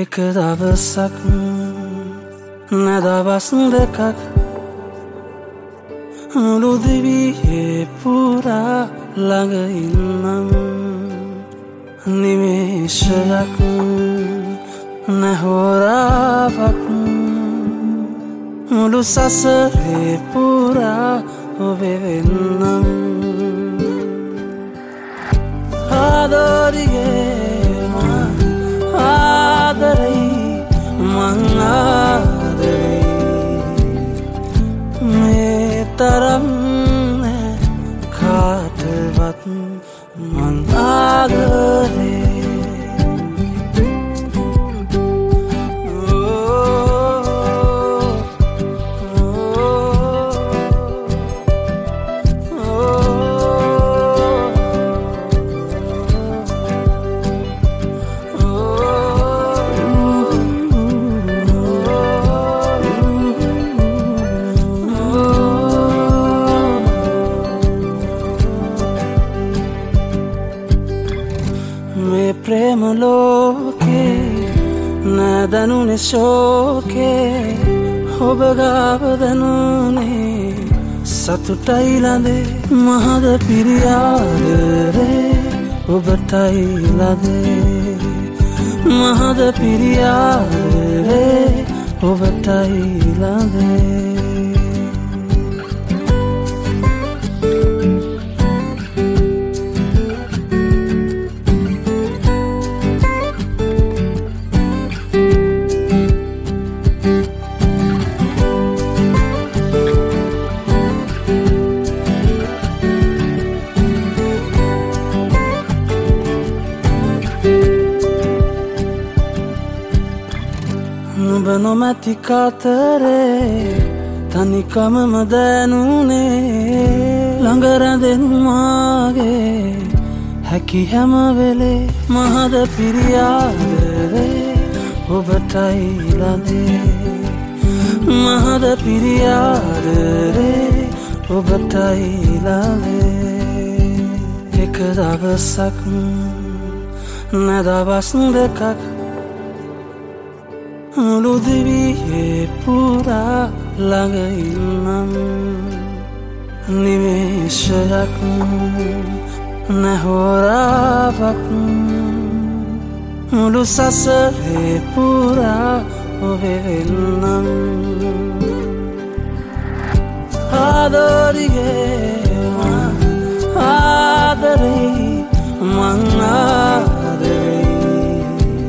එක දවසක් නැදවස් දෙකක් මුළු දිවියේ පුරා ළඟ ඉන්නම් නිමේෂයක් නැහොරාවක් මුළු සසරේ පුරා ඔබේ වෙන්නම් ආදරියේ ආදරෙයි මං ආදරෙයි මේ තරම් කාටවත් මං ආදරෙයි මේ ප්‍රේම ලෝකේ නැදනුනේ ශෝකේ ඔබ ගාව දැනුනේ සතුටයි ළඳේ මහද පිරියාදරේ ඔබටයි ළඳේ මහද පිරියාදරේ ඔබටයි ළඳේ නුඹ නොමැති කාතරේ තනිකමම දැනුනේ ළඟ රැඳෙනු මාගේ හැකි හැම වෙලේ මහද පිරියාදරේ ඔබටයි ළඳේ මහද පිරියාදරේ ඔබටයි ළඳේ එක දවසක් නැදවස් දෙකක් මුළු දිවියේ පුරා ළඟ ඉන්නම් නිමේෂයක් නැහොරාවක් මුළු සසරේ පුරා ඔබේ වෙන්නම් ආදරියේ ආදරෙයි මං ආදරෙයි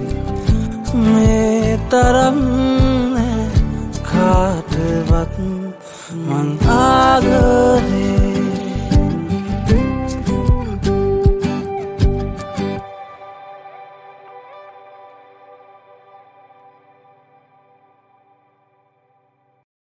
මේ තරම් කාටවත් මං ආදරෙයි